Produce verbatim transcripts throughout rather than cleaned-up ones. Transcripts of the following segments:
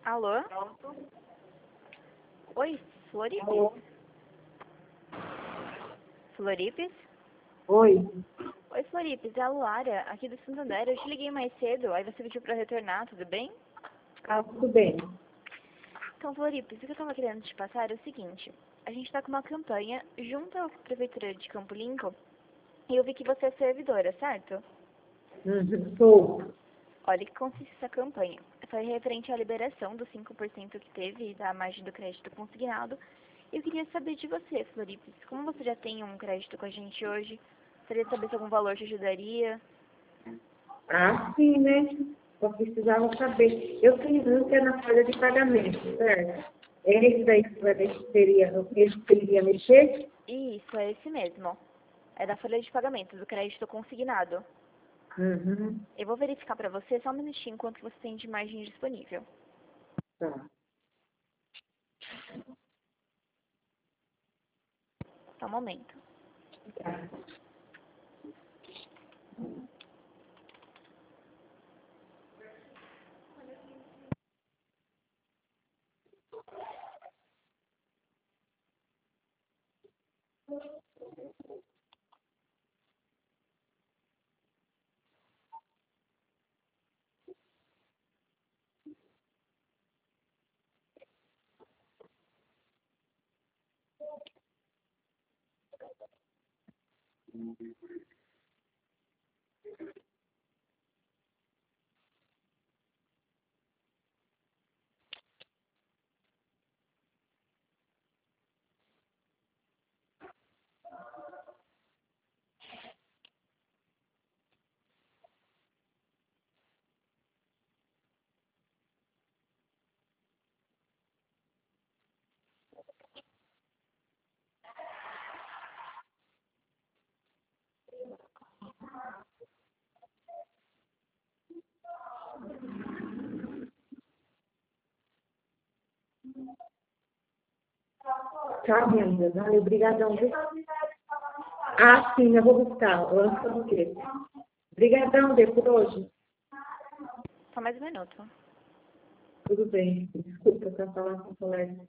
Alô? Oi, Floripes? Alô? Floripes? Oi. Oi, Floripes, é a Luara, aqui do Santander. Eu te liguei mais cedo, aí você pediu pra retornar, tudo bem? Ah, tudo bem. Então, Floripes, o que eu tava querendo te passar é o seguinte. A gente tá com uma campanha junto à Prefeitura de Campo Limpo e eu vi que você é servidora, certo? Uhum, sou. Olha, o que consiste essa campanha? Foi referente à liberação dos cinco por cento que teve da margem do crédito consignado. Eu queria saber de você, Floripes, como você já tem um crédito com a gente hoje, gostaria de saber se algum valor te ajudaria. Ah, sim, né? Só precisava saber. Eu tenho um que é na folha de pagamento, certo? É esse daí que vai ver se seria, esse que ele ia mexer? Isso, é esse mesmo. É da folha de pagamento, do crédito consignado. Uhum, Eu vou verificar para você só um minutinho quanto você tem de margem disponível. tá. Só um momento. Tá. Tá, minha amiga. Valeu, obrigadão, viu? Ah, sim, eu vou buscar. Lança do quê? Obrigadão, Dê, por hoje. Só mais um minuto. Tudo bem. Desculpa, eu falar com o colega.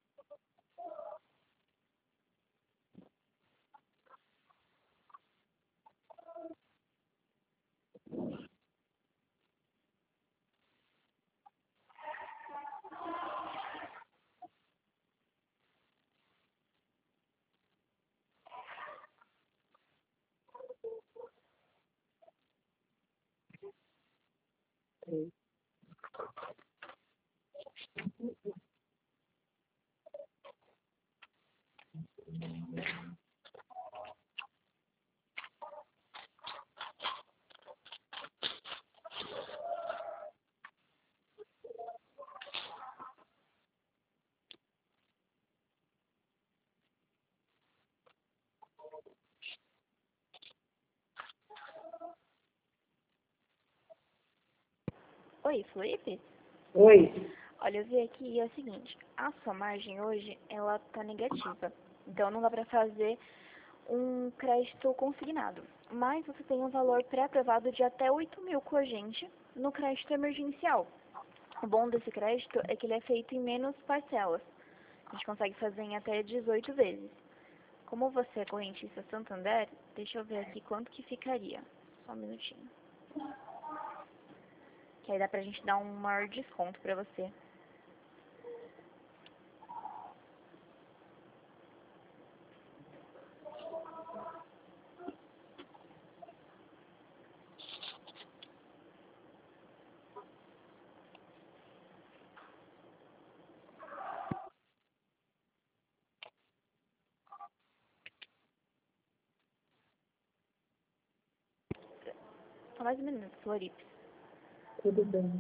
Oi, Floripes? Oi. Olha, eu vi aqui e é o seguinte, a sua margem hoje, ela tá negativa. Então não dá para fazer um crédito consignado. Mas você tem um valor pré-aprovado de até oito mil com a gente no crédito emergencial. O bom desse crédito é que ele é feito em menos parcelas. A gente consegue fazer em até dezoito vezes. Como você é correntista Santander, deixa eu ver aqui quanto que ficaria. Só um minutinho. Que aí dá pra gente dar um maior desconto pra você. Só mais um minuto, Floripes. Tudo bem.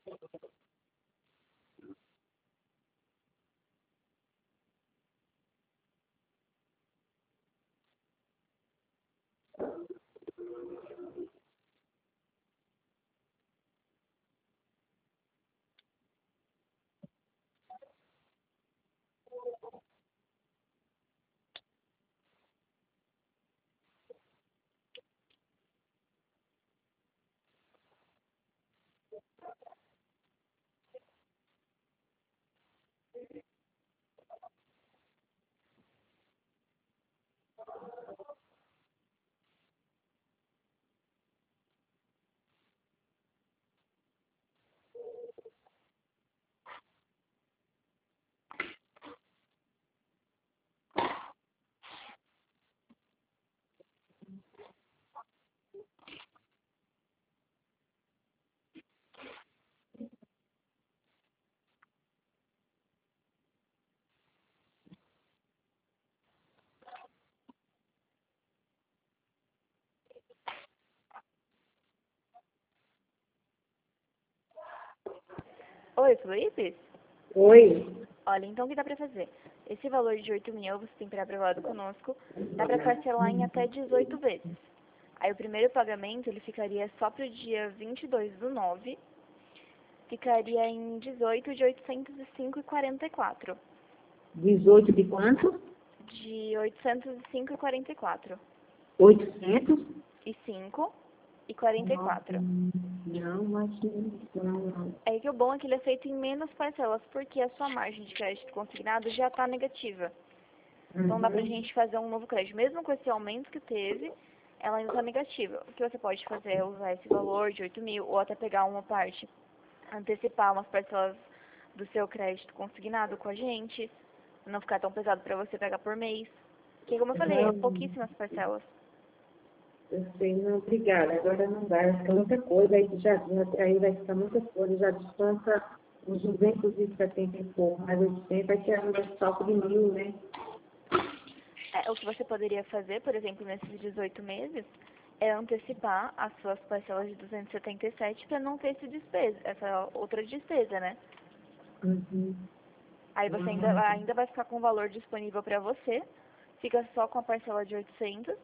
Oi, Felipe? Oi. Olha, então o que dá pra fazer? Esse valor de oito mil você tem pré-aprovado conosco, dá pra parcelar em até dezoito vezes. Aí o primeiro pagamento, ele ficaria só pro dia vinte e dois do nove, ficaria em dezoito de oitocentos e cinco e quarenta e quatro. dezoito de quanto? De oitocentos e cinco e quarenta e quatro. oitocentos? E cinco e quarenta e quatro. Não, mas não, não. É que o bom é que ele é feito em menos parcelas, porque a sua margem de crédito consignado já está negativa. Então dá pra gente fazer um novo crédito. Mesmo com esse aumento que teve, ela ainda está negativa. O que você pode fazer é usar esse valor de oito mil, ou até pegar uma parte, antecipar umas parcelas do seu crédito consignado com a gente, não ficar tão pesado para você pegar por mês. Porque, como eu falei, é Não, pouquíssimas parcelas. eu sei, não, obrigada. Agora não dá, vai ficar muita coisa, aí já aí vai ficar muita coisa, já desconta uns duzentos e setenta e pouco, mas oitocentos vai tirar um salto de mil, né? É, o que você poderia fazer, por exemplo, nesses dezoito meses, é antecipar as suas parcelas de duzentos e setenta e sete para não ter esse despesa, essa outra despesa, né? Uhum. Aí você ainda, ainda vai ficar com o valor disponível para você, fica só com a parcela de oitocentos.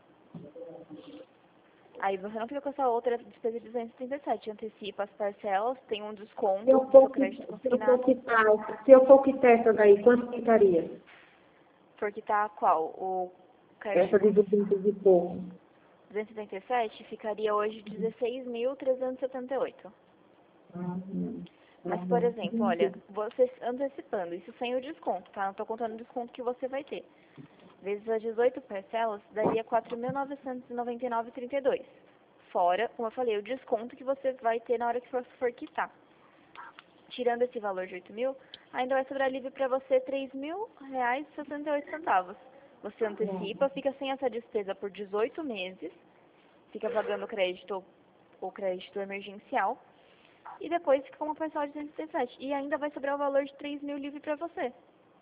Aí você não fica com essa outra despesa de duzentos e setenta e sete, antecipa as parcelas, tem um desconto Se eu do seu for, crédito qui- se eu for consignado, quitar, se eu for quitar essa daí, quanto ficaria? porque tá qual? O Essa crédito de duzentos e pouco. duzentos e setenta e sete ficaria hoje dezesseis mil trezentos e setenta e oito. Uhum. Mas, por Uhum. exemplo, olha, você antecipando, isso sem o desconto, tá? Não estou contando o desconto que você vai ter. Vezes as dezoito parcelas, daria quatro mil novecentos e noventa e nove vírgula trinta e dois. Fora, como eu falei, o desconto que você vai ter na hora que você for quitar. Tirando esse valor de oito mil, ainda vai sobrar livre para você três mil reais e sessenta e oito centavos. Você antecipa, fica sem essa despesa por dezoito meses, fica pagando o crédito, o crédito emergencial, e depois fica com uma parcela de duzentos e setenta e sete. E ainda vai sobrar o valor de três mil livre para você.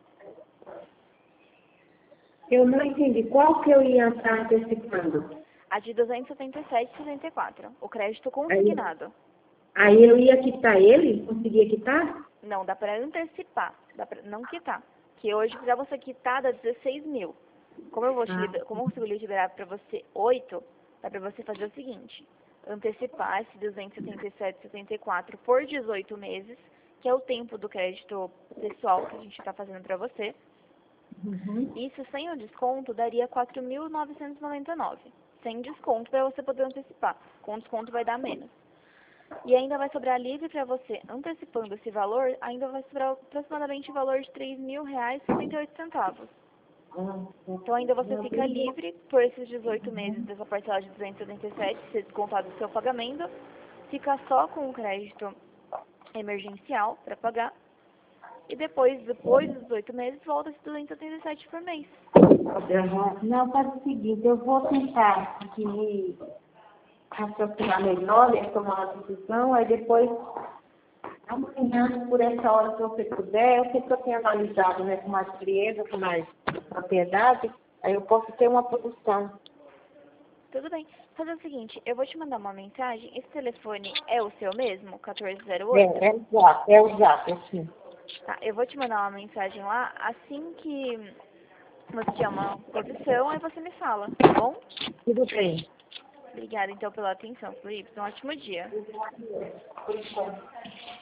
Eu não entendi. Qual que eu ia estar antecipando? A de duzentos e setenta e sete vírgula sessenta e quatro. O crédito Aí, consignado. aí eu ia quitar ele? Conseguia quitar? Não, dá para antecipar. Dá para não quitar. Que hoje, para você quitar, dá dezesseis mil. Como eu vou te Ah, liber- como eu consigo liberar para você oito, dá para você fazer o seguinte. Antecipar esse duzentos e setenta e sete vírgula setenta e quatro por dezoito meses, que é o tempo do crédito pessoal que a gente está fazendo para você. uhum. Isso sem o desconto daria quatro mil novecentos e noventa e nove. Sem desconto para você poder antecipar. Com desconto vai dar menos. E ainda vai sobrar livre para você, antecipando esse valor, ainda vai sobrar aproximadamente o valor de três mil reais e setenta e oito centavos. Ah, Então ainda você não, fica obrigada. livre por esses dezoito meses dessa parcela de duzentos e setenta e sete, ser descontado do seu pagamento, fica só com o crédito emergencial para pagar. E depois, depois dos dezoito meses, volta esses duzentos e setenta e sete por mês. Uhum. Não, faz o seguinte, eu vou tentar aqui me raciocinar melhor, né, tomar uma decisão, aí depois, amanhã, por essa hora que você puder, eu sei que eu tenho analisado, né, com mais frieza, com mais propriedade, aí eu posso ter uma produção. Tudo bem. Fazer o seguinte, eu vou te mandar uma mensagem. Esse telefone é o seu mesmo? quatorze zero oito? É, é o zap, é o zap, assim. Tá, eu vou te mandar uma mensagem lá. Assim que você tiver uma posição, aí você me fala, tá bom? Tudo bem. Obrigada, então, pela atenção, Felipe. Um ótimo dia. Por enquanto.